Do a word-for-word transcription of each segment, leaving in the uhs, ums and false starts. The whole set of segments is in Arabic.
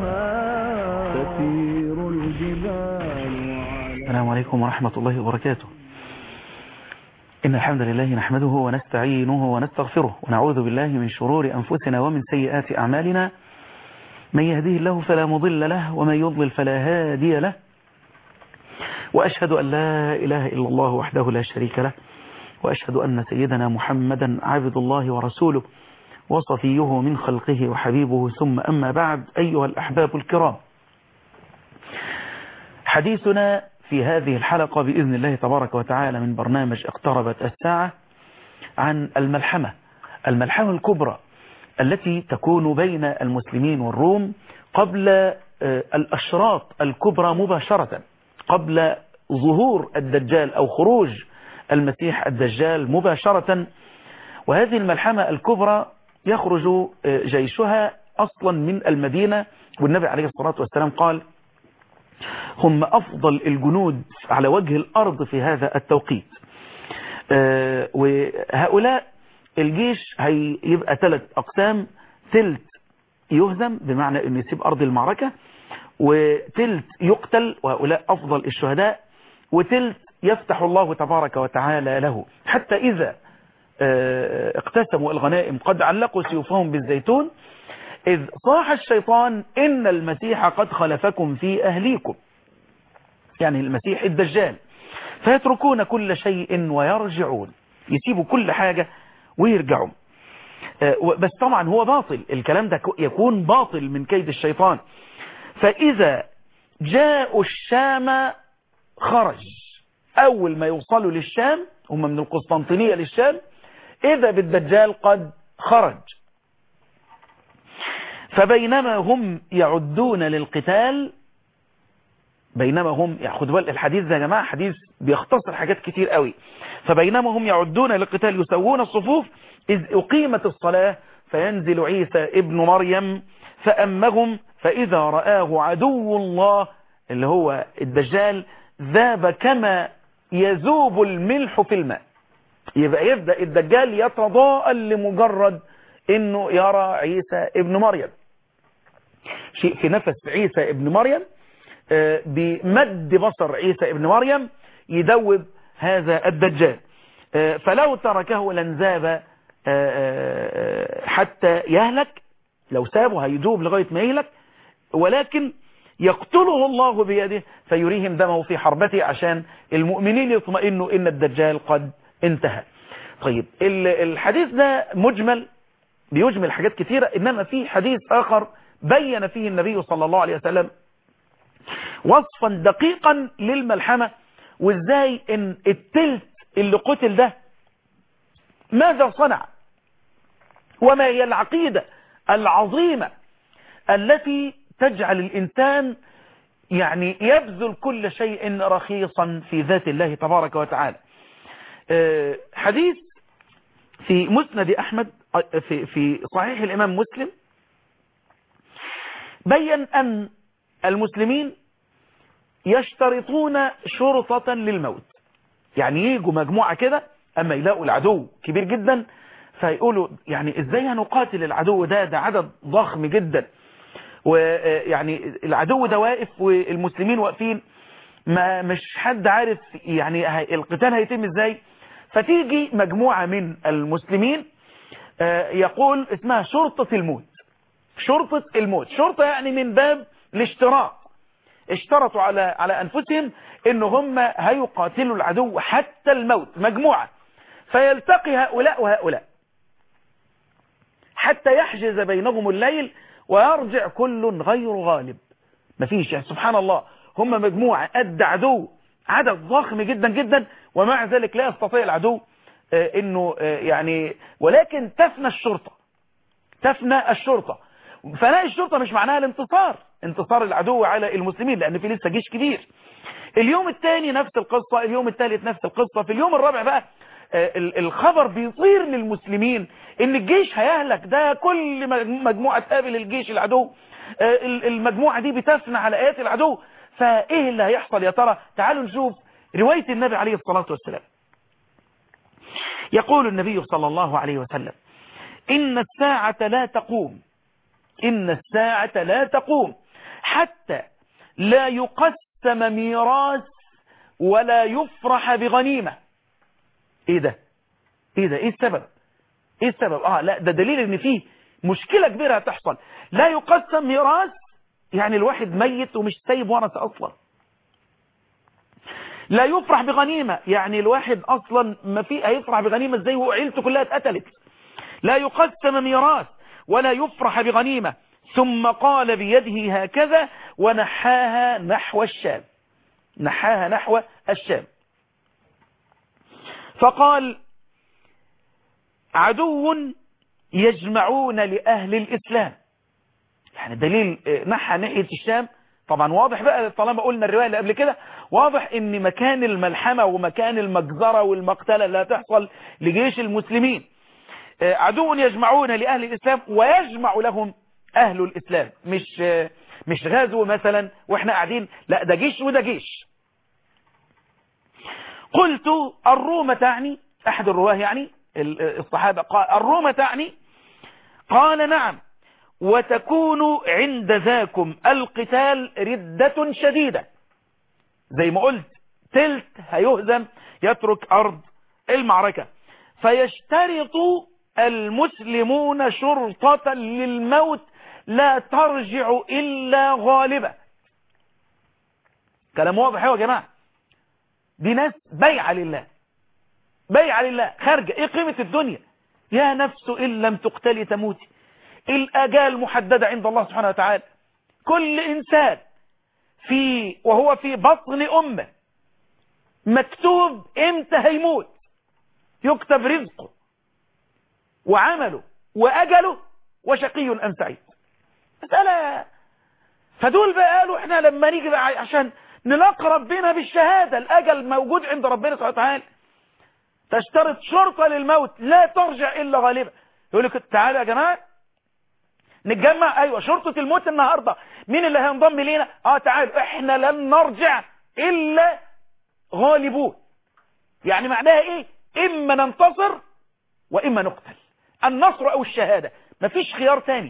تسير الجبال. السلام عليكم ورحمة الله وبركاته. إن الحمد لله نحمده ونستعينه ونستغفره ونعوذ بالله من شرور أنفسنا ومن سيئات أعمالنا. من يهديه الله فلا مضل له ومن يضلل فلا هادي له، وأشهد أن لا إله إلا الله وحده لا شريك له، وأشهد أن سيدنا محمدا عبد الله ورسوله وصفيه من خلقه وحبيبه، ثم أما بعد. أيها الأحباب الكرام، حديثنا في هذه الحلقة بإذن الله تبارك وتعالى من برنامج اقتربت الساعة عن الملحمة الملحمة الكبرى التي تكون بين المسلمين والروم قبل الأشراط الكبرى مباشرة، قبل ظهور الدجال أو خروج المسيح الدجال مباشرة. وهذه الملحمة الكبرى يخرج جيشها أصلا من المدينة، والنبي عليه الصلاة والسلام قال: هم أفضل الجنود على وجه الأرض في هذا التوقيت. وهؤلاء الجيش هيبقى ثلاث أقسام: تلت يهزم بمعنى أنه يسيب أرض المعركة، وتلت يقتل وهؤلاء أفضل الشهداء، وتلت يفتح الله تبارك وتعالى له، حتى إذا اقتسموا الغنائم قد علقوا سيوفهم بالزيتون إذ صاح الشيطان إن المسيح قد خلفكم في أهليكم، يعني المسيح الدجال، فيتركون كل شيء ويرجعون، يسيبوا كل حاجة ويرجعوا. بس طبعا هو باطل، الكلام ده يكون باطل من كيد الشيطان. فإذا جاءوا الشام خرج، أول ما يوصلوا للشام، هم من القسطنطينية للشام، إذا بالدجال قد خرج. فبينما هم يعدون للقتال، بينما هم ياخد بال الحديث ده يا جماعة حديث بيختصر حاجات كتير قوي. فبينما هم يعدون للقتال يسوون الصفوف إذ أقيمت الصلاة فينزل عيسى ابن مريم فأمهم فإذا رآه عدو الله اللي هو الدجال ذاب كما يذوب الملح في الماء. يبقى يبدأ الدجال يتضاءل لمجرد انه يرى عيسى ابن مريم. شيء في نفس عيسى ابن مريم، بمد بصر عيسى ابن مريم يدوب هذا الدجال. فلو تركه لانذاب حتى يهلك، لو سابه هيدوب لغاية ما يهلك، ولكن يقتله الله بيده فيريهم دمه في حربته عشان المؤمنين يطمئنوا ان الدجال قد انتهى. طيب الحديث ده مجمل، بيجمل حاجات كثيرة، إنما في حديث آخر بين فيه النبي صلى الله عليه وسلم وصفا دقيقا للملحمة، وإزاي إن التلت اللي قتل ده ماذا صنع، وما هي العقيدة العظيمة التي تجعل الإنسان يعني يبذل كل شيء رخيصا في ذات الله تبارك وتعالى. حديث في مسند أحمد في في صحيح الإمام مسلم بين أن المسلمين يشترطون شرطة للموت. يعني يجوا مجموعة كده أما يلاقوا العدو كبير جدا فيقولوا يعني إزاي هنقاتل العدو ده ده عدد ضخم جدا، ويعني العدو ده واقف والمسلمين واقفين، ما مش حد عارف يعني القتال هيتم إزاي. فتيجي مجموعة من المسلمين يقول اسمها شرطة الموت. شرطة الموت، شرطة يعني من باب الاشتراط، اشترطوا على على أنفسهم إن هم هيقاتلوا العدو حتى الموت، مجموعة، فيلتقي هؤلاء وهؤلاء حتى يحجز بينهم الليل ويرجع كل غير غالب. مفيش، يعني سبحان الله، هم مجموعة قد عدو عدد ضخم جدا جدا، ومع ذلك لا يستطيع العدو انه يعني، ولكن تفنى الشرطة، تفنى الشرطة. فناء الشرطة مش معناها الانتصار، انتصار العدو على المسلمين، لان في لسه جيش كبير. اليوم الثاني نفس القصة، اليوم الثالث نفس القصة، في اليوم الرابع بقى الخبر بيطير للمسلمين ان الجيش هيهلك، ده كل مجموعة تقابل الجيش العدو المجموعة دي بتفنى على آيات العدو. فايه اللي هيحصل يا ترى؟ تعالوا نشوف رواية النبي عليه الصلاة والسلام. يقول النبي صلى الله عليه وسلم: إن الساعة لا تقوم إن الساعة لا تقوم حتى لا يقسم ميراث ولا يفرح بغنيمة. ايه ده ايه ده ايه السبب ايه السبب اه لا ده دليل ان فيه مشكلة كبيرة هتحصل. لا يقسم ميراث يعني الواحد ميت ومش سايب ورثة اصلا. لا يفرح بغنيمة يعني الواحد اصلا ما في هيفرح بغنيمة ازاي وعيلته كلها اتقتلت. لا يقسم ميراث ولا يفرح بغنيمة. ثم قال بيده هكذا ونحاها نحو الشام. نحاها نحو الشام. فقال عدو يجمعون لأهل الإسلام. يعني دليل نحى ناحية الشام. طبعا واضح بقى طالما قلنا الرواية اللي قبل كده واضح ان مكان الملحمة ومكان المجزرة والمقتلة اللي هتحصل لجيش المسلمين. عدو يجمعون لأهل الإسلام ويجمع لهم أهل الإسلام. مش مش غزو مثلا واحنا قاعدين، لا ده جيش وده جيش. قلت الروم تعني، أحد الرواه يعني الصحابة قال الروم تعني؟ قال نعم، وتكون عند ذاكم القتال ردة شديدة. زي ما قلت تلت هيهزم يترك أرض المعركة. فيشترط المسلمون شرطة للموت لا ترجع إلا غالبة. كلام واضح يا جماعة. دي ناس بيعة لله، بيعة لله خارجة. ايه قيمة الدنيا؟ يا نفس إن لم تقتلي تموتي. الأجال محددة عند الله سبحانه وتعالى. كل إنسان في وهو في بطن أمه مكتوب امتى هيموت، يكتب رزقه وعمله وأجله وشقي أم سعيد. مسألة. فدول بقى قالوا احنا لما نيجي بقى عشان نلاقي ربنا بالشهادة، الأجل موجود عند ربنا سبحانه وتعالى. تشترط شرطة للموت لا ترجع إلا غالبا. يقول لك تعالوا يا جماعة نتجمع. أيوة شرطة الموت النهاردة مين اللي هينضم لينا؟ اه تعالوا احنا لن نرجع إلا غالبون. يعني معناها ايه؟ إما ننتصر وإما نقتل، النصر أو الشهادة، مفيش خيار تاني.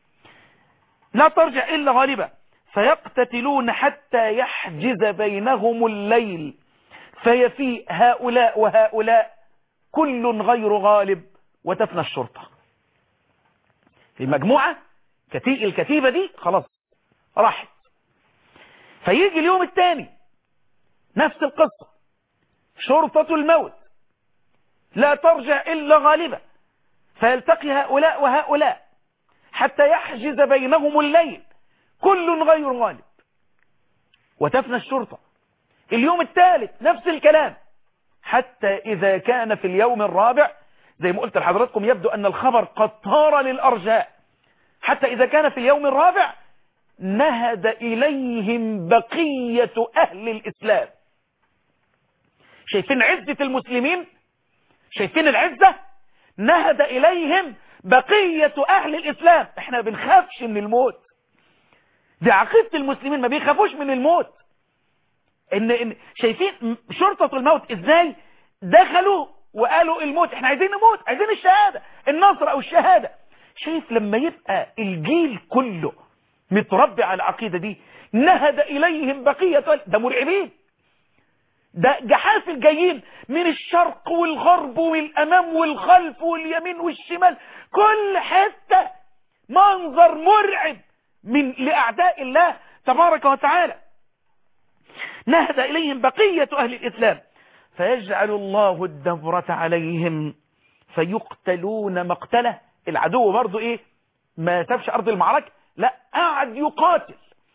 لا ترجع إلا غالبا. فيقتتلون حتى يحجز بينهم الليل فيفيء هؤلاء وهؤلاء كل غير غالب وتفنى الشرطة. في مجموعة كتي... الكتيبة دي خلاص راحت. فيجي اليوم الثاني نفس القصة، شرطة الموت لا ترجع إلا غالبة. فيلتقي هؤلاء وهؤلاء حتى يحجز بينهم الليل كل غير غالب وتفنى الشرطة. اليوم الثالث نفس الكلام. حتى إذا كان في اليوم الرابع، زي ما قلت لحضراتكم يبدو أن الخبر قد طار للأرجاء، حتى إذا كان في اليوم الرابع نهد إليهم بقية أهل الإسلام. شايفين عزة المسلمين؟ شايفين العزة؟ نهد إليهم بقية أهل الإسلام. احنا ما بنخافش من الموت، دي عقيدة المسلمين، ما بيخافوش من الموت. إن, إن شايفين شرطة الموت ازاي دخلوا وقالوا الموت، احنا عايزين نموت، عايزين الشهادة، النصر او الشهادة. شايف لما يبقى الجيل كله متربي على العقيدة دي، نهد اليهم بقية، ده مرعبين، ده جحافل جايين من الشرق والغرب والامام والخلف واليمين والشمال، كل حتة منظر مرعب من لأعداء الله تبارك وتعالى. نهد إليهم بقية أهل الإسلام فيجعل الله الدبرة عليهم فيقتلون مقتله. العدو برضو إيه؟ ما سابش أرض المعركة، لا قاعد يقاتل.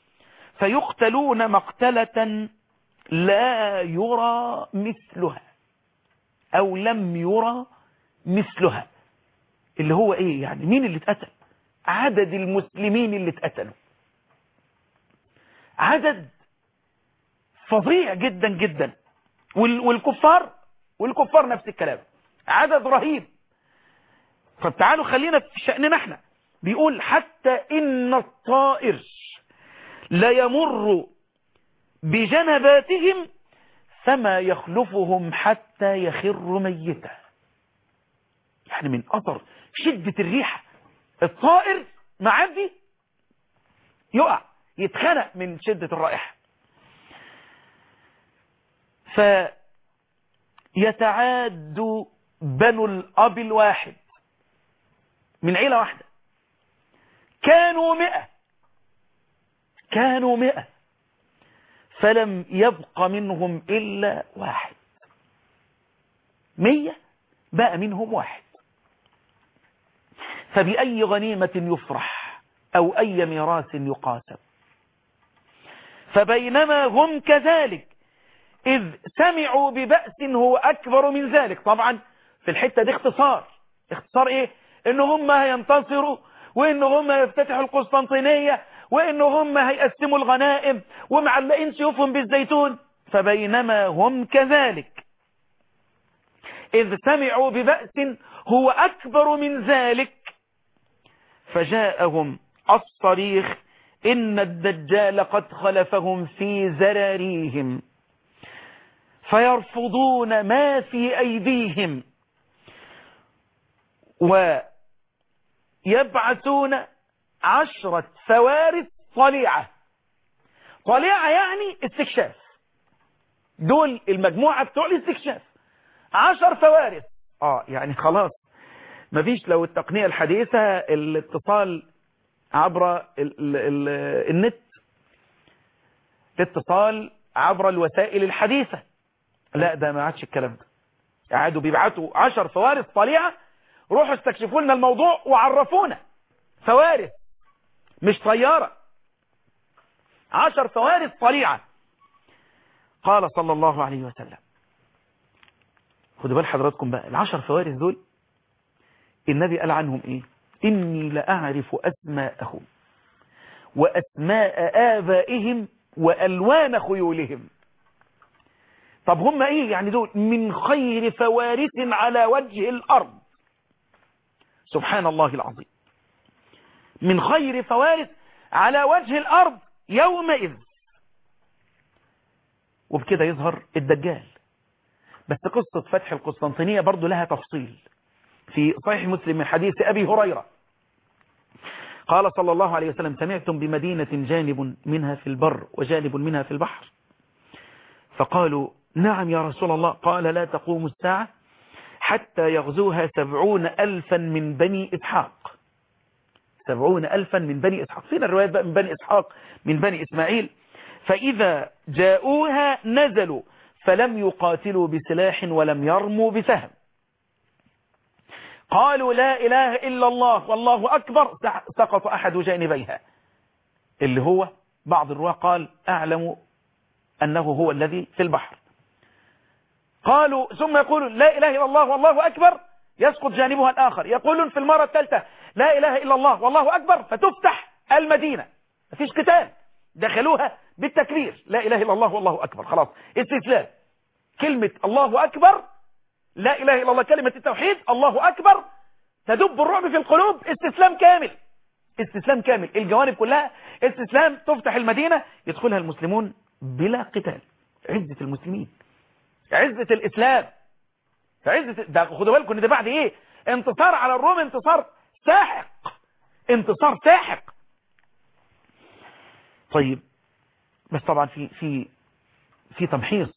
فيقتلون مقتلة لا يرى مثلها أو لم يرى مثلها. اللي هو إيه يعني؟ مين اللي اتقتل؟ عدد المسلمين اللي اتقتلوا عدد فظيع جدا جدا. والكفار والكفار نفس الكلام، عدد رهيب. فتعالوا خلينا في شأننا احنا. بيقول حتى إن الطائر لا يمر بجنباتهم فما يخلفهم حتى يخر ميتا. يعني من أثر شدة الريحة الطائر معدي يقع، يتخنق من شدة الرائحة. فيتعاد بنو الأب الواحد من عيلة واحدة، كانوا مئة كانوا مئة فلم يبق منهم إلا واحد. مية بقى منهم واحد. فبأي غنيمة يفرح أو أي ميراث يقاسم. فبينما هم كذلك إذ سمعوا ببأس هو أكبر من ذلك. طبعا في الحتة دي اختصار. اختصار إيه؟ إن هم هينتصروا، وإن هم هيفتتحوا القسطنطينية، وإن هم هيقسموا الغنائم ومعلقين سيوفهم بالزيتون. فبينما هم كذلك إذ سمعوا ببأس هو أكبر من ذلك فجاءهم الصريخ إن الدجال قد خلفهم في زراريهم فيرفضون ما في أيديهم ويبعثون عشرة فوارس طليعة. طليعة يعني استكشاف. دول المجموعة بتوع الاستكشاف عشر فوارس. اه يعني خلاص مفيش لو التقنية الحديثة الاتصال عبر ال ال ال النت، الاتصال عبر الوسائل الحديثة. لا ده ما عادش الكلام ده. قعدوا بيبعتوا عشر فوارس طليعة، روحوا استكشفوا لنا الموضوع وعرفونا. فوارس مش طيارة، عشر فوارس طليعة. قال صلى الله عليه وسلم، خدوا بال حضراتكم بقى، العشر فوارس دول النبي قال عنهم ايه؟ إني لأعرف أسماءهم وأسماء آبائهم وألوان خيولهم. طب هم ايه يعني دول؟ من خير فوارس على وجه الأرض. سبحان الله العظيم. من خير فوارس على وجه الأرض يومئذ. وبكده يظهر الدجال. بس قصة فتح القسطنطينية برضو لها تفصيل. في صحيح مسلم من حديث أبي هريرة قال صلى الله عليه وسلم سمعتم بمدينة جانب منها في البر وجانب منها في البحر؟ فقالوا نعم يا رسول الله. قال لا تقوم الساعة حتى يغزوها سبعون ألفا من بني إسحاق. سبعون ألفا من بني إسحاق. فينا الروايات بقى من بني إسحاق من بني إسماعيل. فإذا جاءوها نزلوا فلم يقاتلوا بسلاح ولم يرموا بسهم. قالوا لا إله إلا الله والله أكبر سقط أحد جانبيها، اللي هو بعض الرواة قال أعلم أنه هو الذي في البحر. قالوا ثم يقولوا لا إله إلا الله والله أكبر يسقط جانبها الآخر. يقولون في المرة الثالثة لا إله إلا الله والله أكبر فتفتح المدينة. مفيش قتال، دخلوها بالتكبير لا إله إلا الله والله أكبر. خلاص استسلام. كلمة الله أكبر، لا إله إلا الله، كلمة التوحيد الله أكبر تدب الرعب في القلوب. استسلام كامل، استسلام كامل. الجوانب كلها استسلام. تفتح المدينة يدخلها المسلمون بلا قتال. عزة المسلمين، عزة الإسلام، عزة ده. خدوا بالكم ان ده بعد ايه؟ انتصار على الروم، انتصار ساحق، انتصار ساحق. طيب بس طبعا في في في تمحيص.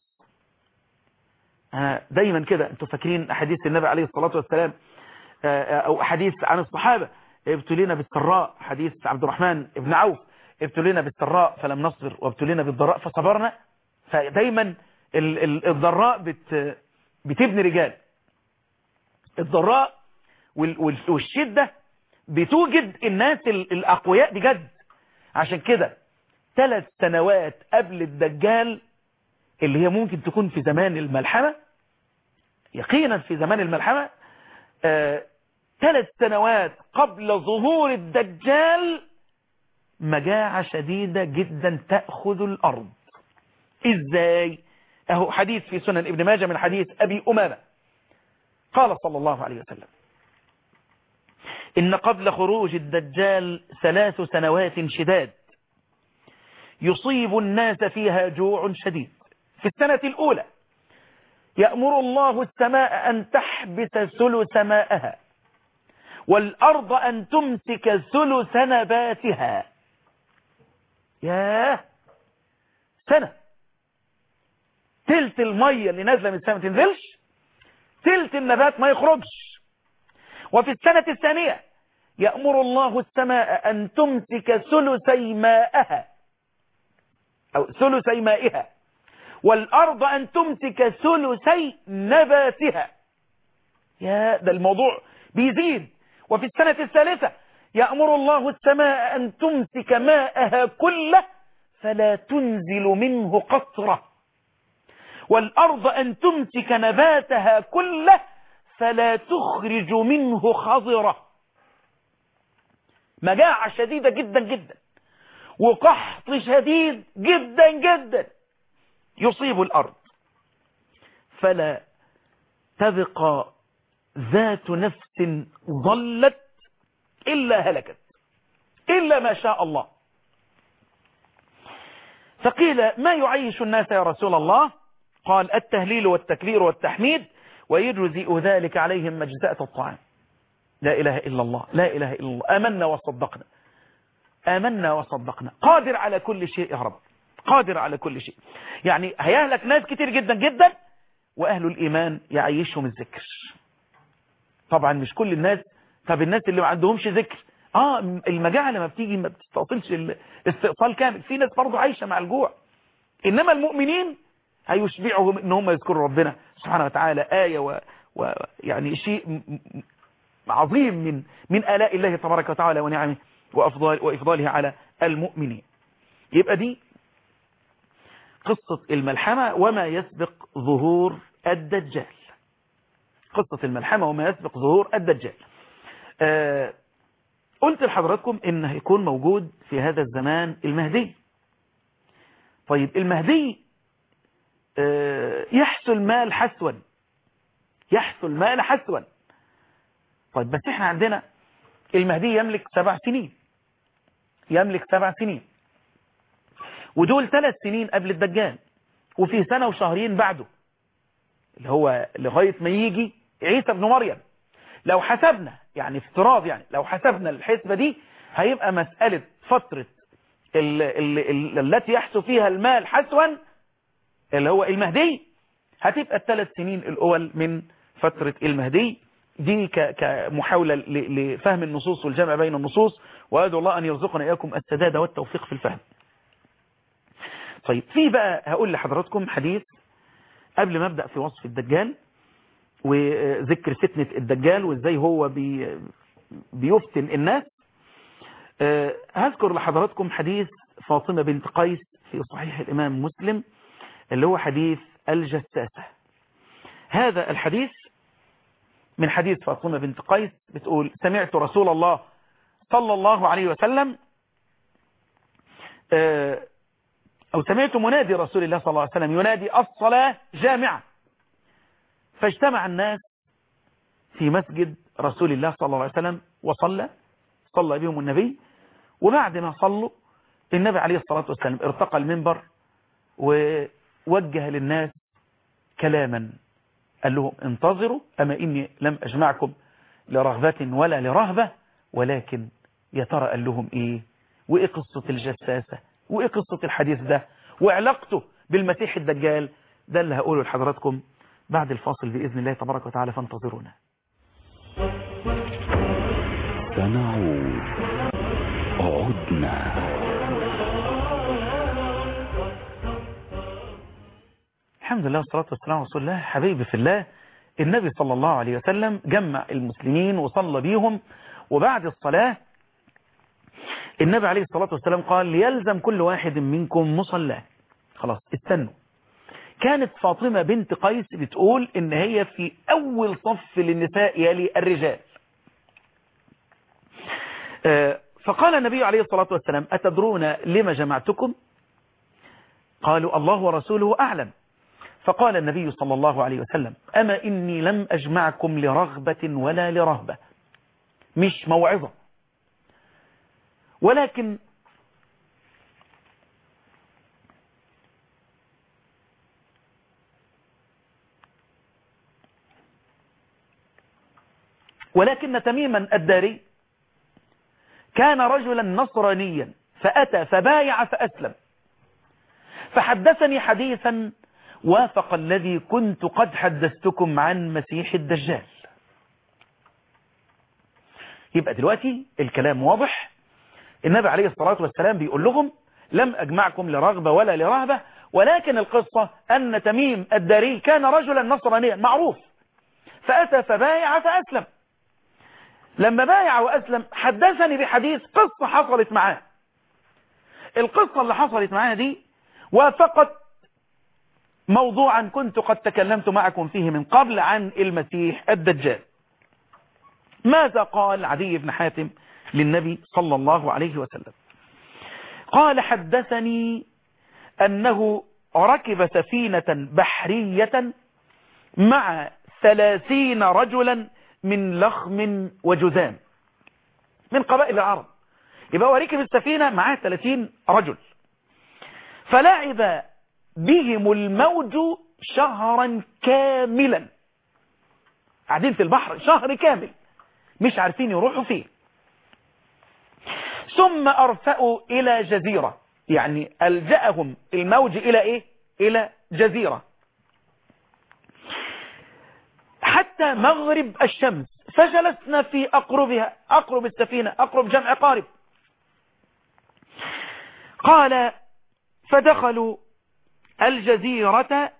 أنا دايما كده انتوا فاكرين احاديث النبي عليه الصلاة والسلام او احاديث عن الصحابة، ابتلينا بالسراء، حديث عبد الرحمن بن عوف ابتلينا بالسراء فلم نصبر وابتلينا بالضراء فصبرنا. فدايما الضراء بت بتبني رجال. الضراء والشدة بتوجد الناس الأقوياء بجد. عشان كده ثلاث سنوات قبل الدجال اللي هي ممكن تكون في زمان الملحمة، يقينا في زمان الملحمة، آه ثلاث سنوات قبل ظهور الدجال مجاعة شديدة جدا تأخذ الأرض. إزاي؟ أهو حديث في سنن ابن ماجه من حديث أبي أمامة قال صلى الله عليه وسلم إن قبل خروج الدجال ثلاث سنوات شداد يصيب الناس فيها جوع شديد. في السنة الأولى يأمر الله السماء أن تحبس ثلث ماءها والأرض أن تمسك ثلث نباتها. ياه، سنة تلت المية اللي نازلة من السماء ما تنزلش، تلت النبات ما يخرجش. وفي السنة الثانية يأمر الله السماء أن تمسك ثلثي ماءها أو ثلثي مائها، والأرض أن تمسك ثلثي نباتها. يا ده الموضوع بيزيد. وفي السنة الثالثة يأمر الله السماء أن تمسك ماءها كله فلا تنزل منه قطرة، والأرض أن تمسك نباتها كله فلا تخرج منه خضرة. مجاعة شديدة جدا جدا وقحط شديد جدا جدا يصيب الأرض، فلا تبقى ذات نفس ظلت إلا هلكت إلا ما شاء الله. فقيل ما يعيش الناس يا رسول الله؟ قال التهليل والتكبير والتحميد، ويجزئ ذلك عليهم مجزأة الطعام. لا إله إلا الله، لا إله إلا الله، آمنا وصدقنا، آمنا وصدقنا. قادر على كل شيء يا رب، قادر على كل شيء. يعني هيهلك ناس كتير جدا جدا وأهل الإيمان يعيشهم الذكر. طبعا مش كل الناس. طب الناس اللي ما عندهمش ذكر، اه المجاعة لما بتيجي ما بتستطيلش الاستئصال كامل، في ناس برضو عايشة مع الجوع. إنما المؤمنين هيشبعهم إن هم يذكروا ربنا سبحانه وتعالى. آية و... و... يعني شيء عظيم من من آلاء الله تبارك وتعالى ونعمه وأفضال وإفضاله على المؤمنين. يبقى دي قصة الملحمة وما يسبق ظهور الدجال. قصة الملحمة وما يسبق ظهور الدجال. آه قلت لحضراتكم إن هيكون موجود في هذا الزمان المهدي. طيب المهدي آه يحث المال حسوا، يحث المال حسوا. طيب بس احنا عندنا المهدي يملك سبع سنين، يملك سبع سنين، ودول ثلاث سنين قبل الدجال، وفي سنة وشهرين بعده اللي هو لغاية ما يجي عيسى ابن مريم. لو حسبنا يعني افتراض، يعني لو حسبنا الحسبة دي هيبقى مسألة فترة ال ال ال التي يحسو فيها المال حسوا اللي هو المهدي هتبقى الثلاث سنين الأول من فترة المهدي. دي كمحاولة لفهم النصوص والجمع بين النصوص، وأدعو الله أن يرزقنا إياكم السداد والتوفيق في الفهم. طيب في بقى هقول لحضراتكم حديث قبل ما أبدأ في وصف الدجال وذكر فتنة الدجال وإزاي هو بي بيفتن الناس. أه هذكر لحضراتكم حديث فاطمة بنت قيس في صحيح الإمام مسلم اللي هو حديث الجساسة. هذا الحديث من حديث فاطمة بنت قيس بتقول سمعت رسول الله صلى الله عليه وسلم أه أو سمعت منادي رسول الله صلى الله عليه وسلم ينادي الصلاة جامعة، فاجتمع الناس في مسجد رسول الله صلى الله عليه وسلم وصلى صلى بهم النبي. وبعد ما صلوا النبي عليه الصلاة والسلام ارتقى المنبر ووجه للناس كلاما، قال لهم انتظروا أما إني لم أجمعكم لرغبة ولا لرهبة، ولكن يا ترى قال لهم إيه وإيه قصة الجساسة وإيه قصة الحديث ده وعلاقته بالمسيح الدجال. ده اللي هقوله لحضراتكم بعد الفاصل بإذن الله تبارك وتعالى، فانتظرونا. سنعود، عدنا. الحمد لله والصلاة والسلام على رسول الله. حبيبي في الله، النبي صلى الله عليه وسلم جمع المسلمين وصلى بيهم، وبعد الصلاة النبي عليه الصلاة والسلام قال ليلزم كل واحد منكم مصلاه. خلاص استنوا. كانت فاطمة بنت قيس بتقول ان هي في اول صف للنساء يلي الرجال. فقال النبي عليه الصلاة والسلام أتدرون لما جمعتكم؟ قالوا الله ورسوله أعلم. فقال النبي صلى الله عليه وسلم أما إني لم أجمعكم لرغبة ولا لرهبة، مش موعظة، ولكن ولكن تميما الداري كان رجلا نصرانيا فأتى فبايع فأسلم، فحدثني حديثا وافق الذي كنت قد حدثتكم عن مسيح الدجال. يبقى دلوقتي الكلام واضح. النبي عليه الصلاة والسلام بيقول لهم لم أجمعكم لرغبة ولا لرهبة، ولكن القصة أن تميم الداري كان رجلا نصرانيا معروف، فأتى فبايع فأسلم. لما بايع وأسلم حدثني بحديث قصة حصلت معاه. القصة اللي حصلت معاه دي وافقت موضوعا كنت قد تكلمت معكم فيه من قبل عن المسيح الدجال. ماذا قال عدي بن حاتم للنبي صلى الله عليه وسلم؟ قال حدثني أنه ركب سفينة بحرية مع ثلاثين رجلا من لخم وجذام من قبائل العرب. يبقى هو ركب السفينة معاه ثلاثين رجل، فلعب بهم الموج شهرا كاملا، قاعدين في البحر شهر كامل مش عارفين يروحوا فيه. ثم أرفأوا إلى جزيرة، يعني ألجأهم الموج إلى إيه؟ إلى جزيرة حتى مغرب الشمس، فجلسنا في أقربها، أقرب السفينة، أقرب جمع قارب. قال فدخلوا الجزيرة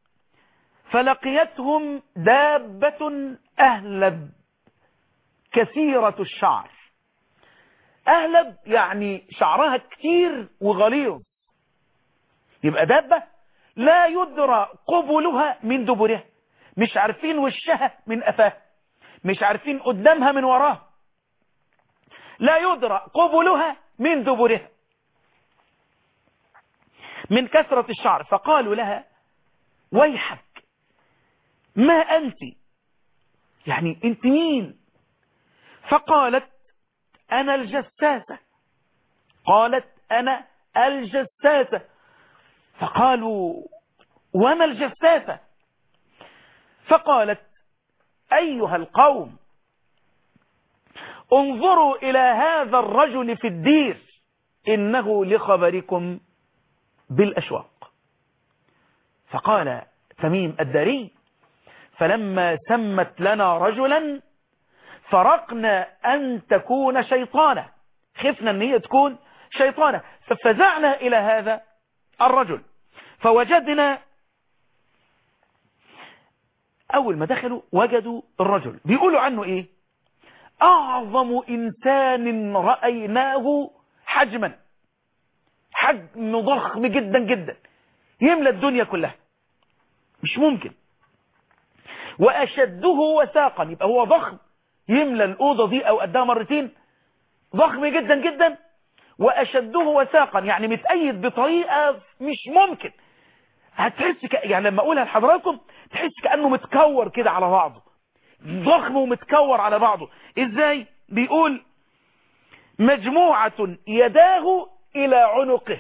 فلقيتهم دابة أهلب كثيرة الشعر. أهلب يعني شعرها كتير وغليظ، يبقى دابة لا يدرى قبلها من دبرها، مش عارفين وشها من أفاه، مش عارفين قدامها من وراها، لا يدرى قبلها من دبرها من كثرة الشعر. فقالوا لها ويحك ما أنت، يعني أنت مين؟ فقالت أنا الجساسة. قالت أنا الجساسة. فقالوا وما الجساسة؟ فقالت أيها القوم انظروا إلى هذا الرجل في الدير إنه لخبركم بالأشواق. فقال تميم الداري فلما سمت لنا رجلا فرقنا أن تكون شيطانة، خفنا أن هي تكون شيطانة، ففزعنا إلى هذا الرجل فوجدنا، أول ما دخلوا وجدوا الرجل بيقولوا عنه إيه؟ أعظم إنسان رأيناه حجما، حجم ضخم جدا جدا يملى الدنيا كلها، مش ممكن. وأشده وثاقا، يبقى هو ضخم يملى الأوضة دي أو قدها مرتين، ضخم جدا جدا. وأشده وثاقا يعني متأيد بطريقة مش ممكن، هتحس ك... يعني لما أقولها لحضراتكم تحس كأنه متكور كده على بعضه، ضخم ومتكور على بعضه. إزاي؟ بيقول مجموعة يداه إلى عنقه،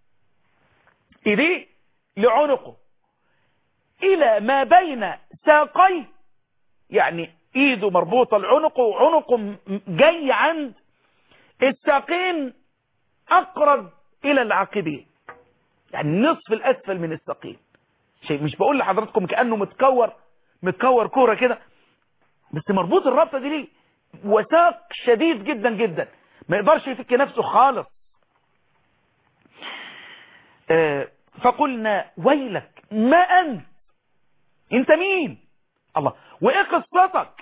إيديه لعنقه، إلى ما بين ساقيه، يعني إيده مربوطة لعنقه وعنقه جاي عند الساقين أقرب إلى العقبين، يعني نصف الأسفل من الساقين. شيء مش بقول لحضراتكم كأنه متكور متكور كورة كده، بس مربوط الربطة دي ليه؟ وثاق شديد جدا جدا ما يقدرش يفك نفسه خالص. آه فقلنا ويلك ما أنت، انت مين؟ الله، وايه قصتك؟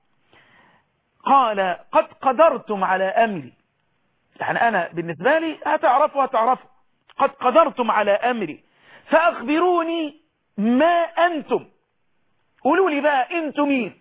قال قد قدرتم على أمري، يعني أنا بالنسبة لي هتعرفوا هتعرفوا قد قدرتم على أمري فأخبروني ما أنتم، قولوا لي بقى أنتم مين؟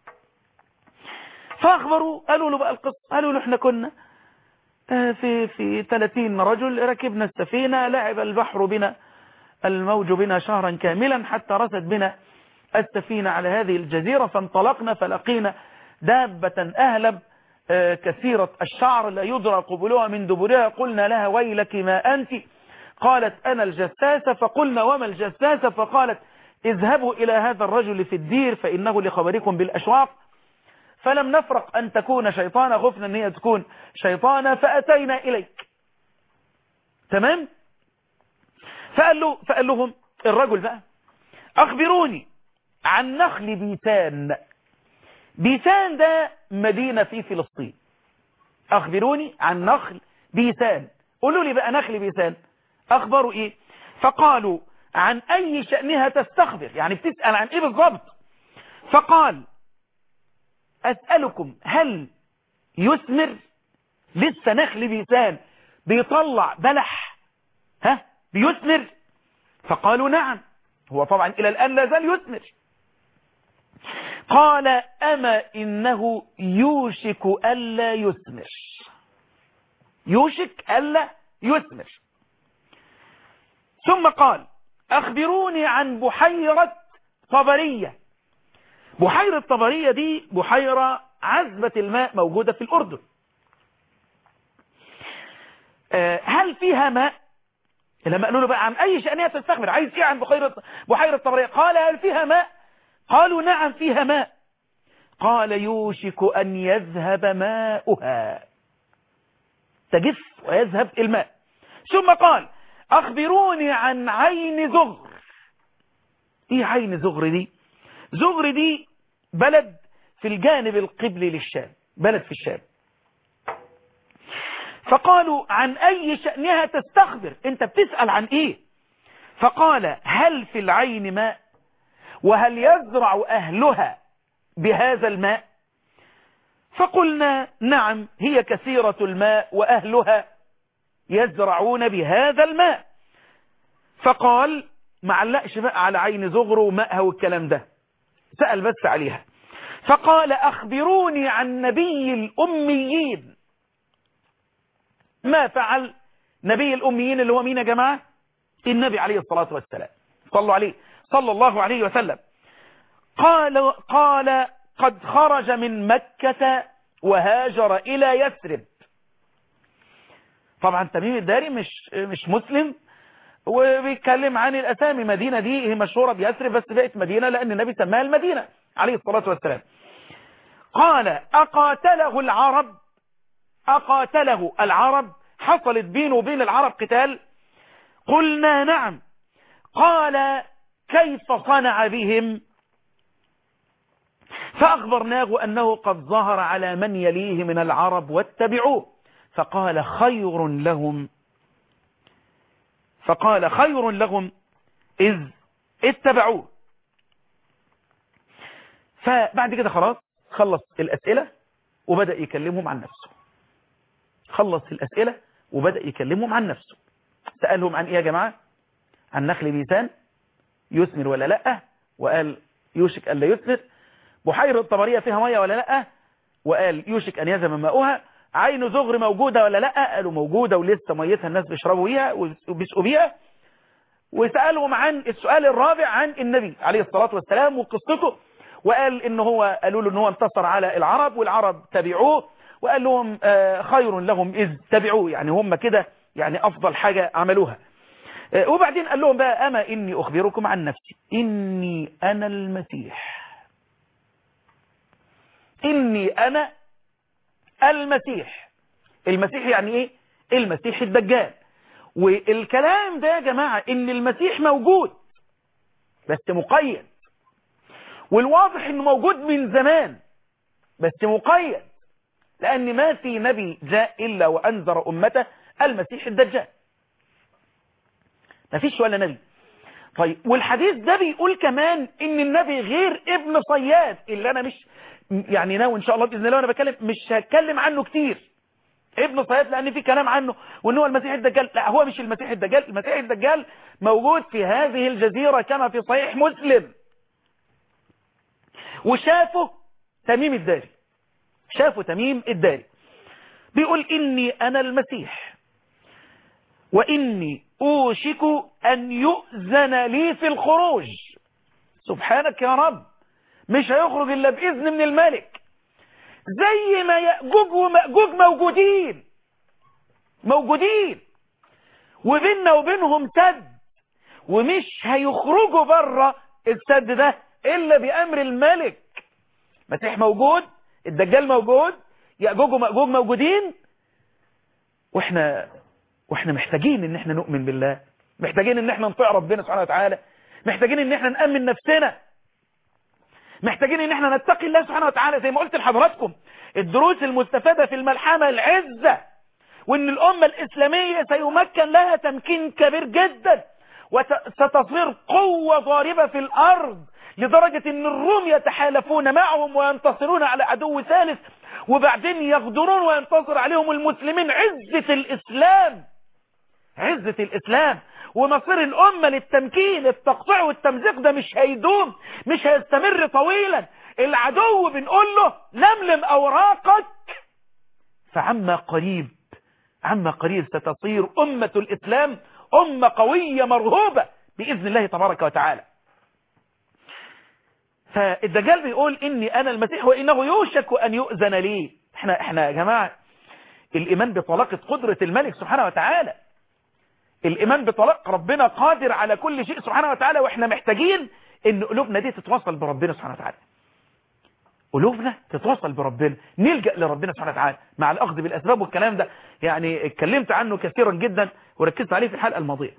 فأخبروا، قالوا له بقى القصة، قالوا له احنا كنا في في ثلاثين رجل ركبنا السفينة، لعب البحر بنا الموج بنا شهرا كاملا حتى رست بنا السفينة على هذه الجزيرة، فانطلقنا فلقينا دابة أهلب كثيرة الشعر لا يدرى قبلها من دبرها، قلنا لها ويلك ما أنت؟ قالت أنا الجساسة. فقلنا وما الجساسة؟ فقالت اذهبوا إلى هذا الرجل في الدير فإنه لخبركم بالأشواق. فلم نفرق أن تكون شيطانة، خفنا أن هي تكون شيطانة، فأتينا إليك تمام. فقال له فقال لهم الرجل بقى أخبروني عن نخل بيسان. بيسان ده مدينة في فلسطين. أخبروني عن نخل بيسان، قولوا لي بقى نخل بيسان أخبروا إيه؟ فقالوا عن أي شأنها تستخبر، يعني بتسأل عن إيه بالضبط؟ فقال أسألكم هل يثمر؟ لسه نخل بيسان بيطلع بلح، ها بيثمر؟ فقالوا نعم، هو طبعا إلى الآن لا زال يثمر. قال أما إنه يوشك ألا يثمر، يوشك ألا يثمر. ثم قال أخبروني عن بحيرة طبرية. بحيرة طبرية دي بحيرة عذبة الماء موجودة في الأردن. هل فيها ماء؟ لما قالوا له بقى عن أي شأنها تستخبر، عايز إيه عن بحيرة بحيرة طبرية؟ قال هل فيها ماء؟ قالوا نعم فيها ماء. قال يوشك أن يذهب ماؤها، تجف ويذهب الماء. ثم قال أخبروني عن عين زغر. إيه عين زغر دي؟ زغر دي بلد في الجانب القبلي للشام، بلد في الشام. فقالوا عن أي شأنها تستخبر، أنت بتسأل عن إيه؟ فقال هل في العين ماء؟ وهل يزرع أهلها بهذا الماء؟ فقلنا نعم هي كثيرة الماء وأهلها يزرعون بهذا الماء. فقال معلقش بقى على عين زغر وماءها والكلام ده، سأل بس عليها. فقال أخبروني عن نبي الأميين. ما فعل نبي الأميين اللي هو مين يا جماعة؟ النبي عليه الصلاة والسلام، صلوا عليه صلى الله عليه وسلم. قال قال قد خرج من مكة وهاجر إلى يثرب. طبعا تميم الداري مش مش مسلم، وبيتكلم عن الأسامي. مدينة دي هي مشهورة بيثرب، بس بقت مدينة لأن النبي سماها المدينة عليه الصلاة والسلام. قال أقاتله العرب؟ أقاتله العرب؟ حصلت بينه وبين العرب قتال؟ قلنا نعم. قال كيف صنع بهم؟ فأخبرناه أنه قد ظهر على من يليه من العرب واتبعوه. فقال خير لهم فقال خير لهم إذ اتبعوه. فبعد كده خلاص خلص الأسئلة وبدأ يكلمهم عن نفسه. خلص الأسئلة وبدأ يكلمهم عن نفسه. سألهم عن إيه يا جماعة؟ عن نخل بيسان يثمر ولا لأ؟ وقال يوشك ألا يثمر. بحيرة طبرية فيها مية ولا لأ؟ وقال يوشك أن يذهب ماؤها. عين زغر موجودة ولا لأ؟ قالوا موجودة ولسه ميتها الناس بيشربوا بيها وبيسقوا بيها. وسألهم عن السؤال الرابع عن النبي عليه الصلاة والسلام وقصته، وقال إن هو قالوا له إن هو انتصر على العرب والعرب تبعوه، وقال لهم آه خير لهم إذ تبعوه، يعني هم كده يعني أفضل حاجة عملوها. آه وبعدين قال لهم بقى أما إني أخبركم عن نفسي إني أنا المسيح. إني أنا المسيح. المسيح يعني إيه؟ المسيح الدجال. والكلام ده يا جماعة إن المسيح موجود بس مقيد، والواضح إنه موجود من زمان بس مقيد، لأن ما في نبي جاء إلا وأنذر أمته المسيح الدجال، ما فيش ولا نبي. طيب والحديث ده بيقول كمان إن النبي غير ابن صياد اللي أنا مش يعني ناوي إن شاء الله بإذن الله وأنا بكلم مش هتكلم عنه كتير، ابن صياد لأن في كلام عنه وإن هو المسيح الدجال. لا هو مش المسيح الدجال. المسيح الدجال موجود في هذه الجزيرة كما في صحيح مسلم، وشافه تميم الداري. شافه تميم الداري بيقول إني أنا المسيح وإني أوشك أن يؤذن لي في الخروج. سبحانك يا رب، مش هيخرج إلا بإذن من الملك، زي ما يأجوج ومأجوج موجودين موجودين وبيننا وبينهم سد، ومش هيخرجوا بره السد ده إلا بأمر الملك. مسيح موجود، الدجال موجود، يأجوج ومأجوج موجودين، واحنا واحنا محتاجين ان احنا نؤمن بالله، محتاجين ان احنا نطيع ربنا سبحانه وتعالى، محتاجين ان احنا نأمن نفسنا، محتاجين ان احنا نتقي الله سبحانه وتعالى. زي ما قلت لحضراتكم الدروس المستفادة في الملحمة العزة، وان الامة الاسلامية سيمكن لها تمكين كبير جدا، وستصير قوة ضاربة في الارض لدرجة ان الروم يتحالفون معهم وينتصرون على عدو ثالث، وبعدين يغدرون وينتصر عليهم المسلمين. عزة الاسلام، عزة الاسلام ومصير الامة للتمكين. التقطيع والتمزيق ده مش هيدوم، مش هيستمر طويلا. العدو بنقول له لملم اوراقك، فعما قريب عما قريب ستصير امة الاسلام امة قوية مرهوبة باذن الله تبارك وتعالى. فالدجال بيقول اني انا المسيح وانه يوشك ان يؤذن لي. احنا احنا يا جماعة الايمان بطلاقة قدرة الملك سبحانه وتعالى، الايمان بطلاق ربنا قادر على كل شيء سبحانه وتعالى، واحنا محتاجين ان قلوبنا دي تتوصل بربنا سبحانه وتعالى، قلوبنا تتوصل بربنا، نلجأ لربنا سبحانه وتعالى مع الاخذ بالاسباب. والكلام ده يعني اتكلمت عنه كثيرا جدا وركزت عليه في الحلقة الماضية.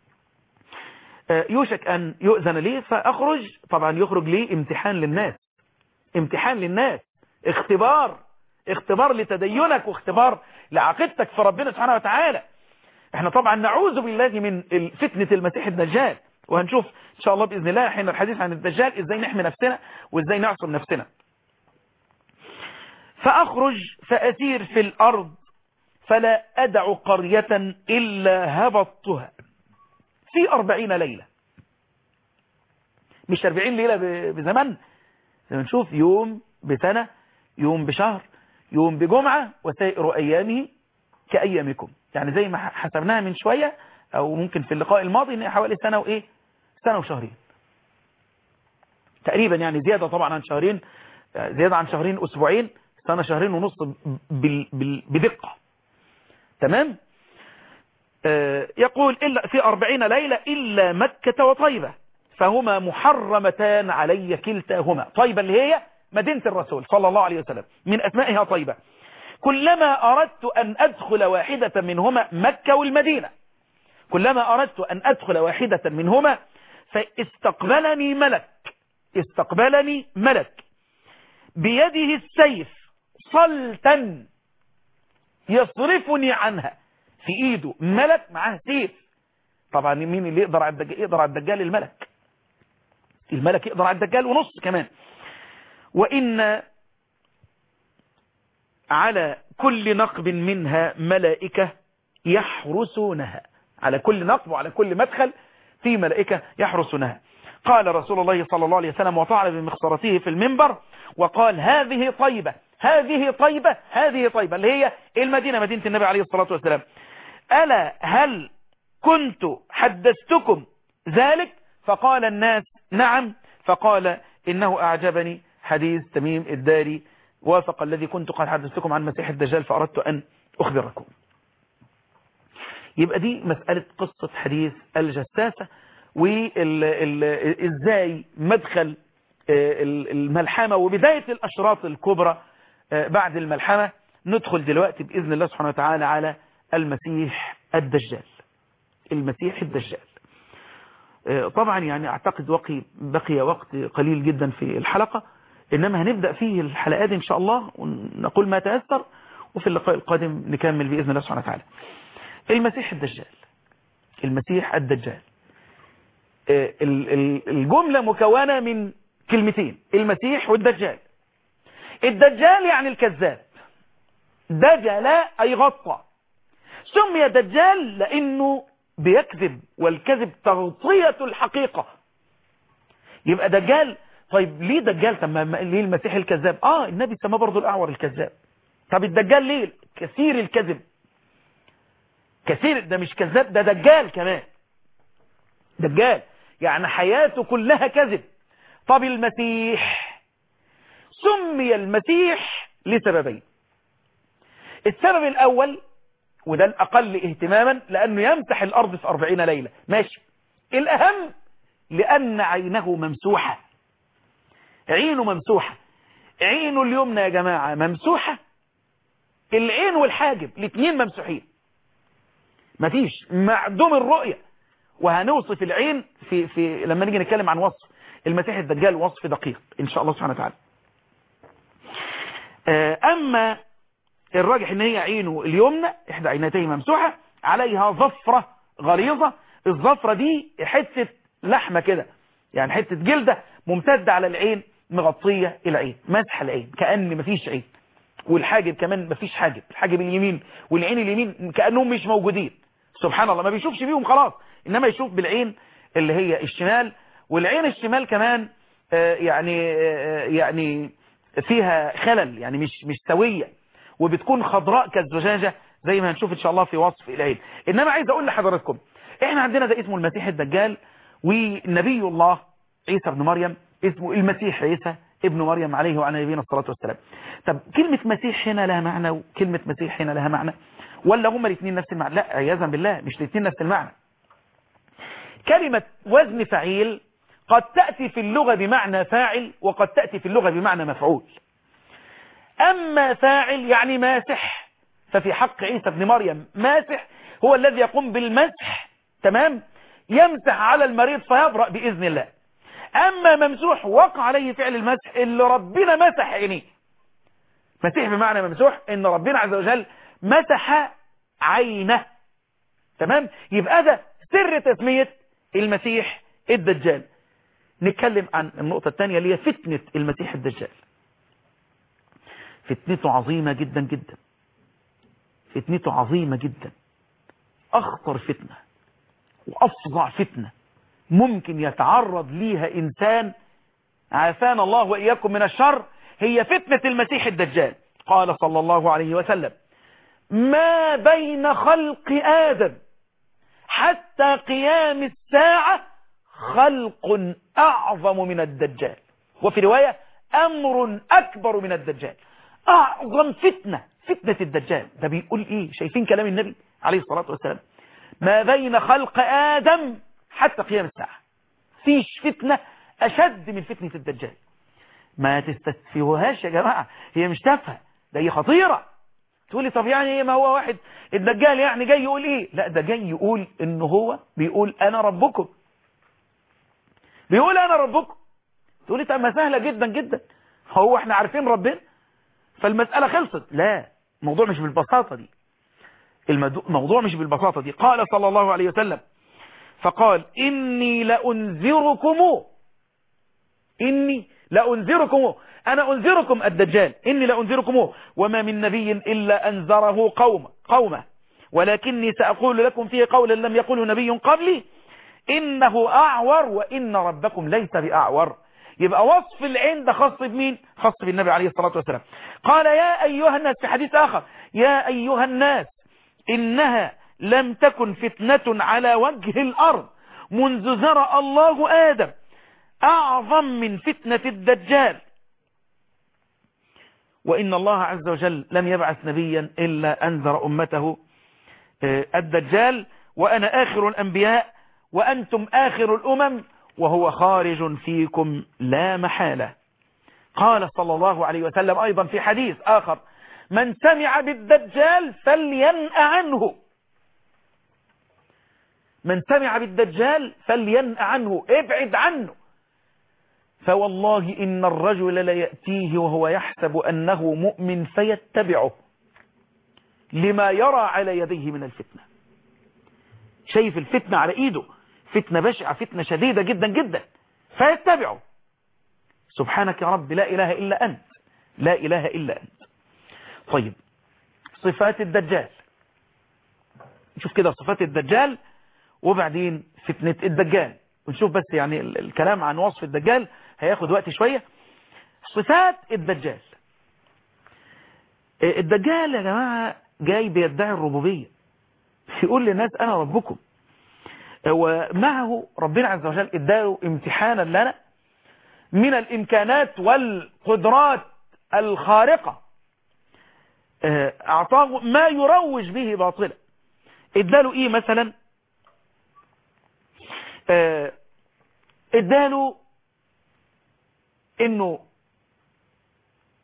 يوشك ان يؤذن لي فاخرج. طبعا يخرج لي امتحان للناس، امتحان للناس، اختبار، اختبار لتدينك واختبار لعقيدتك في ربنا سبحانه وتعالى. احنا طبعا نعوذ بالله من فتنة المسيح الدجال، وهنشوف ان شاء الله باذن الله حين الحديث عن الدجال ازاي نحمي نفسنا وازاي نعصم نفسنا. فاخرج فاسير في الارض فلا ادع قرية الا هبطتها في أربعين ليلة. مش أربعين ليلة بزمن، لما نشوف يوم بسنة، يوم بشهر، يوم بجمعة، وسائر أيامه كأيامكم. يعني زي ما حسبناها من شوية أو ممكن في اللقاء الماضي إن حوالي سنة وإيه، سنة وشهرين تقريبا، يعني زيادة طبعا عن شهرين، زيادة عن شهرين أسبوعين، سنة شهرين ونص بدقة. تمام. يقول إلا في أربعين ليلة إلا مكة وطيبة فهما محرمتان علي كلتاهما. طيبة اللي هي مدينة الرسول صلى الله عليه وسلم، من أسمائها طيبة. كلما أردت أن أدخل واحدة منهما، مكة والمدينة، كلما أردت أن أدخل واحدة منهما فاستقبلني ملك، استقبلني ملك بيده السيف صلتا يصرفني عنها. في ايده ملك معاه سيف. طبعا مين اللي يقدر على الدجال؟ يقدر على الدجال الملك، الملك يقدر على الدجال ونص كمان. وإن على كل نقب منها ملائكة يحرسونها، على كل نقب وعلى كل مدخل في ملائكة يحرسونها. قال رسول الله صلى الله عليه وسلم وطعن بمخصرته في المنبر وقال هذه طيبة، هذه طيبة، هذه طيبة اللي هي المدينة، مدينة النبي عليه الصلاة والسلام. ألا هل كنت حدثتكم ذلك؟ فقال الناس نعم. فقال إنه أعجبني حديث تميم الداري، وافق الذي كنت قد حدثتكم عن مسيح الدجال فأردت أن أخبركم. يبقى دي مسألة قصة حديث الجساسة، وإزاي مدخل الملحمة وبداية الأشراط الكبرى بعد الملحمة. ندخل دلوقتي بإذن الله سبحانه وتعالى على المسيح الدجال. المسيح الدجال طبعا يعني أعتقد بقي, بقي وقت قليل جدا في الحلقة، إنما هنبدأ فيه الحلقات إن شاء الله ونقول ما تأثر، وفي اللقاء القادم نكمل بإذن الله سبحانه وتعالى. المسيح الدجال، المسيح الدجال الجملة مكونة من كلمتين، المسيح والدجال. الدجال يعني الكذاب، دجل أي غطى. سمي دجال لأنه بيكذب، والكذب تغطية الحقيقة. يبقى دجال. طيب ليه دجال؟ طب ليه المسيح الكذاب؟ آه النبي سماه برضو الأعور الكذاب. طب الدجال ليه؟ كثير الكذب، كثير، ده مش كذاب، ده دجال كمان. دجال يعني حياته كلها كذب. طب المسيح سمي المسيح لسببين. السبب الأول وده الأقل اهتماما لأنه يمسح الأرض في أربعين ليلة، ماشي. الأهم لأن عينه ممسوحة، عينه ممسوحة. عينه اليمنى يا جماعة ممسوحة، العين والحاجب الاثنين ممسوحين. مفيش، معدوم الرؤية. وهنوصف العين في في لما نيجي نتكلم عن وصف المسيح الدجال وصف دقيق إن شاء الله سبحانه وتعالى. أما الراجح إن هي عينه اليمنى إحدى عينتيه ممسوحة عليها ظفرة غليظة. الظفرة دي حتة لحمة كده، يعني حتة جلدة ممتدة على العين مغطية العين، مسح العين كأن مفيش عين. والحاجب كمان مفيش حاجب، الحاجب اليمين والعين اليمين كأنهم مش موجودين. سبحان الله، ما بيشوفش بيهم خلاص، إنما يشوف بالعين اللي هي الشمال. والعين الشمال كمان آه يعني آه يعني فيها خلل، يعني مش مش سوية، وبتكون خضراء كالزجاجة زي ما هنشوف إن شاء الله في وصف العين. إنما عايز أقول لحضراتكم إحنا عندنا ده اسمه المسيح الدجال، ونبي الله عيسى ابن مريم اسمه المسيح عيسى ابن مريم عليه وعلى نبينا الصلاة والسلام. طب كلمة مسيح هنا لها معنى وكلمة مسيح هنا لها معنى، ولا هما الاثنين نفس المعنى؟ لا عياذا بالله، مش الاثنين نفس المعنى. كلمة وزن فعيل قد تأتي في اللغة بمعنى فاعل، وقد تأتي في اللغة بمعنى مفعول. أما فاعل يعني ماسح، ففي حق عيسى ابن مريم ماسح هو الذي يقوم بالمسح، تمام، يمسح على المريض فيبرأ بإذن الله. أما ممسوح وقع عليه فعل المسح اللي ربنا مسح عينيه. مسيح بمعنى ممسوح إن ربنا عز وجل مسح عينه، تمام. يبقى ده سر تسمية المسيح الدجال. نتكلم عن النقطة الثانية اللي هي فتنة المسيح الدجال. فتنته عظيمة جدا جدا، فتنته عظيمة جدا، أخطر فتنة وأفظع فتنة ممكن يتعرض ليها إنسان، عافانا الله وإياكم من الشر، هي فتنة المسيح الدجال. قال صلى الله عليه وسلم: ما بين خلق آدم حتى قيام الساعة خلق أعظم من الدجال، وفي رواية أمر أكبر من الدجال. أعظم فتنة فتنة الدجال. ده بيقول إيه؟ شايفين كلام النبي عليه الصلاة والسلام؟ ما بين خلق آدم حتى قيام الساعة. فيش فتنة أشد من فتنة الدجال. ما تستسفهوهاش يا جماعة، هي مش تافهة، ده هي خطيرة. تقولي طب يعني ايه، ما هو واحد الدجال يعني جاي يقول ايه؟ لا، ده جاي يقول انه هو بيقول انا ربكم، بيقول انا ربكم. تقولي طب ما سهلة جدا جدا، هو احنا عارفين ربنا فالمسألة خلصت؟ لا، الموضوع مش بالبساطة دي، الموضوع مش بالبساطة دي. قال صلى الله عليه وسلم فقال: إني لأنذركم إني لأنذركم أنا أنذركم الدجال، إني لأنذركم وما من نبي إلا أنذره قومه قومه ولكني سأقول لكم فيه قولا لم يقله نبي قبلي: إنه أعور وإن ربكم ليس بأعور. يبقى وصف العين ده خاص بمين؟ خاص بالنبي عليه الصلاة والسلام. قال: يا أيها الناس، في حديث آخر: يا أيها الناس إنها لم تكن فتنة على وجه الأرض منذ زرع الله آدم أعظم من فتنة الدجال، وإن الله عز وجل لم يبعث نبيا إلا أنذر أمته الدجال، وأنا آخر الأنبياء وأنتم آخر الأمم وهو خارج فيكم لا محالة. قال صلى الله عليه وسلم أيضا في حديث آخر: من سمع بالدجال فلينأ عنه، من سمع بالدجال فلينأ عنه، ابعد عنه، فوالله إن الرجل ليأتيه وهو يحسب أنه مؤمن فيتبعه لما يرى على يديه من الفتنة. شايف الفتنة على إيده، فتنة بشعة، فتنة شديدة جدا جدا، فيتبعه. سبحانك يا رب، لا إله إلا أنت، لا إله إلا أنت. طيب، صفات الدجال، نشوف كده صفات الدجال وبعدين فتنة الدجال، ونشوف بس يعني الكلام عن وصف الدجال هياخد وقت شوية. صفات الدجال. الدجال يا جماعة جاي بيدعي الربوبية، يقول للناس أنا ربكم، ومعه ربنا عز وجل اداله امتحانا لنا من الإمكانات والقدرات الخارقة، أعطاه ما يروج به باطلا. اداله إيه مثلا؟ اداله إنه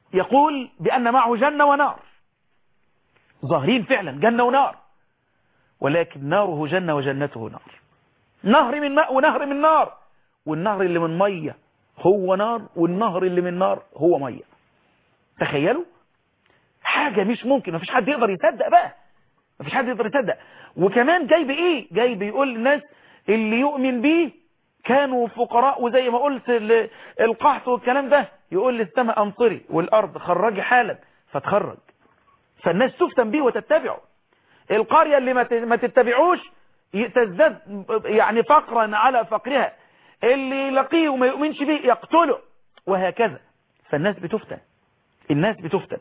يقول بأن معه جنة ونار، ظاهرين فعلا جنة ونار، ولكن ناره جنة وجنته نار. نهر من ماء ونهر من نار، والنهر اللي من مية هو نار، والنهر اللي من نار هو مية. تخيلوا حاجة مش ممكن، مفيش حد يقدر يصدق بقى، مفيش حد يقدر يصدق. وكمان جاي بإيه؟ جاي بيقول للناس اللي يؤمن بيه كانوا فقراء، وزي ما قلت القحط والكلام ده، يقول للسماء أمطري والأرض خرجي حالا فتخرج، فالناس تفتن بيه وتتبعه. القرية اللي ما تتبعوش تزداد يعني فقرا على فقرها، اللي يلاقيه وما يؤمنش به يقتله، وهكذا. فالناس بتفتن، الناس بتفتن.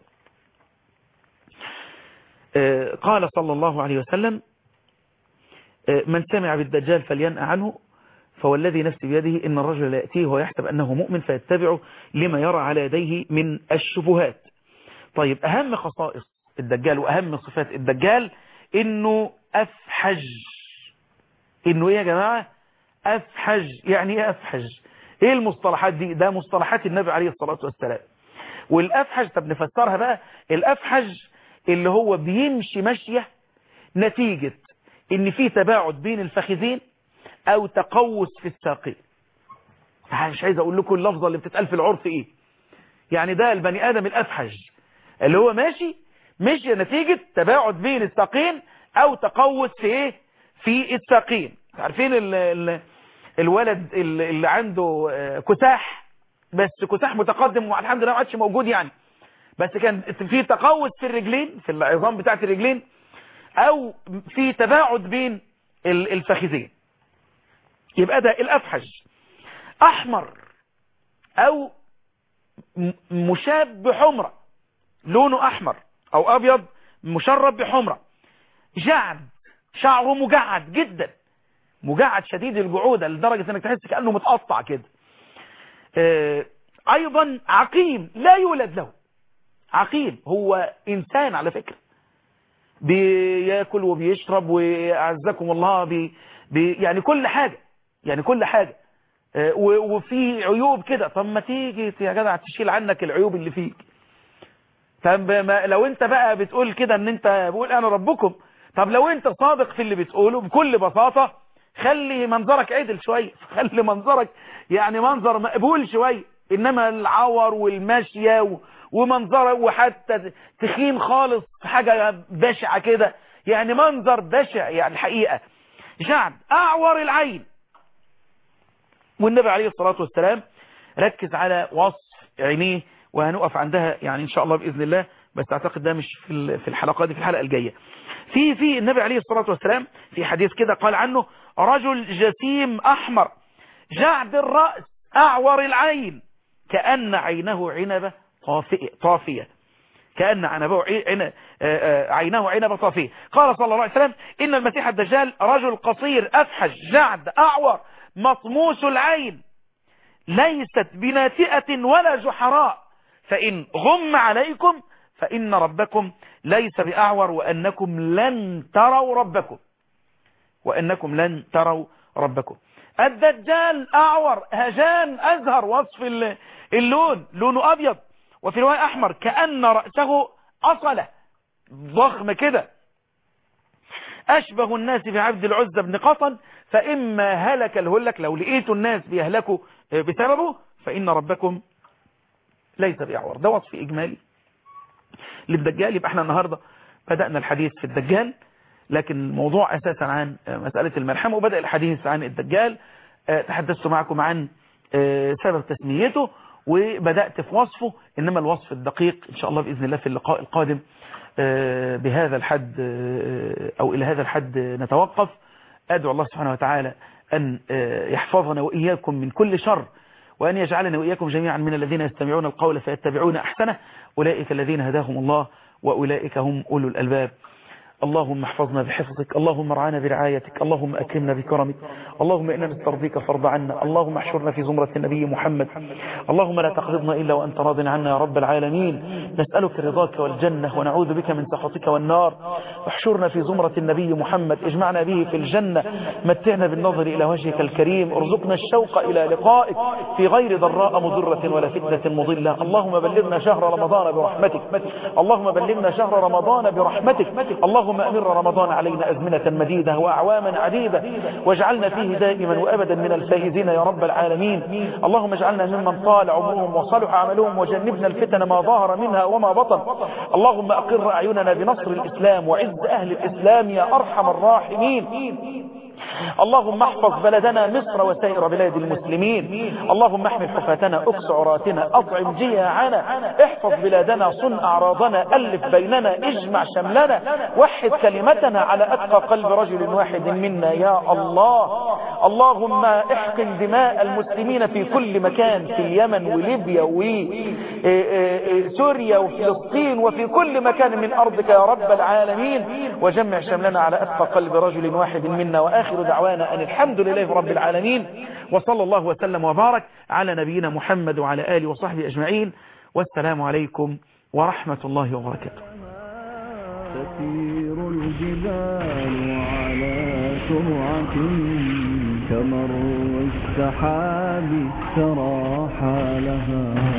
آه قال صلى الله عليه وسلم: آه من سمع بالدجال فلينأ عنه، فوالذي نفسي بيده إن الرجل لا يأتيه ويحسب أنه مؤمن فيتبع لما يرى على يديه من الشبهات. طيب أهم خصائص الدجال وأهم صفات الدجال إنه أفحج. إنه إيه يا جماعة؟ أفحج. يعني إيه أفحج؟ إيه المصطلحات دي؟ ده مصطلحات النبي عليه الصلاة والسلام. والأفحج طب نفسرها بقى. الأفحج اللي هو بيمشي مشية نتيجة إن في تباعد بين الفخذين أو تقوس في الساقين. مش عايز أقول لكم اللفظة اللي بتتقال في العرف إيه. يعني ده البني آدم الأفحج اللي هو ماشي مشي نتيجة تباعد بين الساقين أو تقوس في إيه؟ في الساقين. عارفين ال ال الولد اللي عنده كساح، بس كساح متقدم والحمد لله ما عادش موجود يعني، بس كان في تقوس في الرجلين، في العظام بتاعت الرجلين، أو في تباعد بين الفخذين، يبقى ده الأفحج. أحمر أو مشاب بحمرة، لونه أحمر أو أبيض مشرب بحمرة. جعد، شعره مجعد جدا، مجعد شديد الجعودة لدرجة أنك تحس كأنه متقطع كده. آه أيضا عقيم، لا يولد له. عقيم هو إنسان على فكرة، بياكل وبيشرب وأعزكم الله بي بي يعني كل حاجة، يعني كل حاجة. آه وفي عيوب كده. طب ما تيجي يا جدع تشيل عنك العيوب اللي فيك. طب لو انت بقى بتقول كده ان انت بقول انا ربكم، طب لو انت صادق في اللي بتقوله بكل بساطة خلي منظرك عدل شوية، خلي منظرك يعني منظر مقبول شوية. انما العور والماشية ومنظرك وحتى تخين خالص، حاجة بشعة كده، يعني منظر بشع يعني الحقيقة. جعد، اعور العين. والنبي عليه الصلاة والسلام ركز على وصف عينيه، وهنقف عندها يعني ان شاء الله بإذن الله، بس اعتقد ده مش في في الحلقات دي، في الحلقة الجاية. في في النبي عليه الصلاة والسلام في حديث كده قال عنه: رجل جسيم أحمر جعد الرأس أعور العين كأن عينه عنبة طافية، كأن عينه عنبة طافية. قال صلى الله عليه وسلم: إن المسيح الدجال رجل قصير أفحج جعد أعور مطموس العين، ليست بناتئة ولا جحراء، فإن غم عليكم فإن ربكم ليس بأعور وأنكم لن تروا ربكم، وأنكم لن تروا ربكم. الدجال أعور هجان أزهر، وصف اللون لونه أبيض، وفي رواية أحمر كأن رأسه أصلة، ضخم كده. أشبه الناس بعبد العزة بن قطن، فإما هلك الهلك، لو لقيتوا الناس بيهلكوا بسببه فإن ربكم ليس بأعور. ده وصف إجمالي للدجال. يبقى احنا النهاردة بدأنا الحديث في الدجال، لكن الموضوع أساسا عن مسألة الملحمة، وبدأ الحديث عن الدجال. تحدثت معكم عن سبب تسميته وبدأت في وصفه، إنما الوصف الدقيق إن شاء الله بإذن الله في اللقاء القادم. بهذا الحد أو إلى هذا الحد نتوقف. أدعو الله سبحانه وتعالى أن يحفظنا وإياكم من كل شر، وأن يجعلنا وإياكم جميعا من الذين يستمعون القول فيتبعون أحسنه، أولئك الذين هداهم الله وأولئك هم أولو الألباب. اللهم احفظنا بحفظك، اللهم ارعانا برعايتك، اللهم أكرمنا بكرمك، اللهم إنا نسترضيك فارض عنا، اللهم احشرنا في زمرة النبي محمد، اللهم لا تقبضنا إلا وأنت راض عنا يا رب العالمين. نسألك رضاك والجنة ونعوذ بك من سخطك والنار. احشرنا في زمرة النبي محمد، اجمعنا به في الجنة، متعنا بالنظر إلى وجهك الكريم، ارزقنا الشوق إلى لقائك في غير ضراء مضرة ولا فتنة مضلة. اللهم بلغنا شهر رمضان برحمتك، اللهم بلغنا شهر رمضان برحمتك، اللهم اللهم أمر رمضان علينا أزمنة مديدة وأعواما عديدة، واجعلنا فيه دائما وأبدا من الفائزين يا رب العالمين. اللهم اجعلنا ممن طال عمرهم وصلح عملهم، وجنبنا الفتن ما ظهر منها وما بطن. اللهم أقر أعيننا بنصر الإسلام وعز أهل الإسلام يا أرحم الراحمين. اللهم احفظ بلدنا مصر وسائر بلاد المسلمين. اللهم احمل حفاتنا، اكس عراتنا، اطعم جياعنا، احفظ بلادنا، صن اعراضنا، الف بيننا، اجمع شملنا، وحد كلمتنا على اتقى قلب رجل واحد منا يا الله. اللهم احقن دماء المسلمين في كل مكان، في اليمن وليبيا وسوريا وفلسطين وفي كل مكان من ارضك يا رب العالمين، وجمع شملنا على اتقى قلب رجل واحد منا. وآخر دعوانا أن الحمد لله رب العالمين، وصلى الله وسلم وبارك على نبينا محمد وعلى آله وصحبه أجمعين، والسلام عليكم ورحمة الله وبركاته. تسير الجبال على سرعة كمر السحاب ترى حالها